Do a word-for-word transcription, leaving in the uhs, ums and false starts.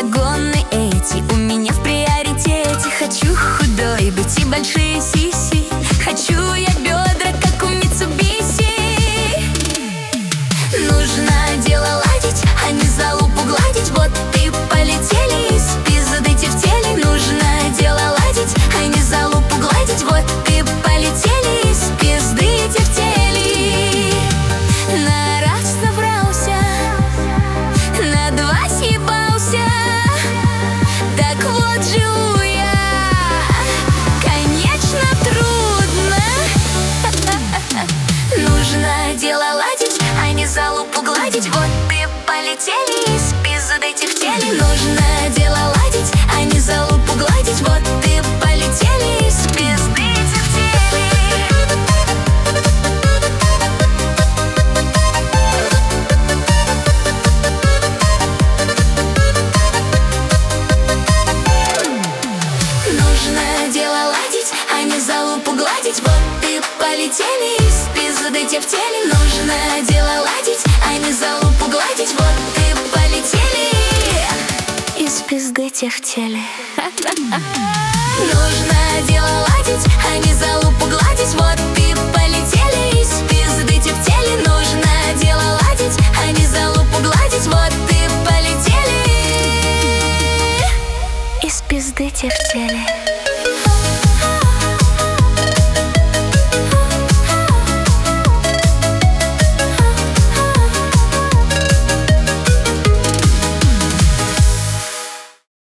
загоны эти у меня в приоритете. Хочу худой быть и большие сиси. Хочу я бедра, как у Митсубиси. Нужно дело ладить, а не за лупу гладить. Вот и полетели из пизды в теле. Нужно дело ладить, а не за лупу гладить. Вот и полетели из пизды в теле. На раз набрался, на два съебался. Так вот живу я, конечно, трудно. Нужно дело ладить, а не за лупу гладить. Вот и полетели из пизды в теле. Нужно дело ладить, а не за лупу гладить. Вот и полетели из пизды в теле. Нужно дело ладить, а не за лупу гладить. Вот и полетели из пизды в теле. Нужно дело ладить, а не за лупу гладить. Вот и полетели из пизды в теле. Нужно дело ладить, а не за лупу гладить. Вот и полетели из пизды в теле. Нужно дело ладить, а не за лупу гладить. Вот и полетели из пизды в теле.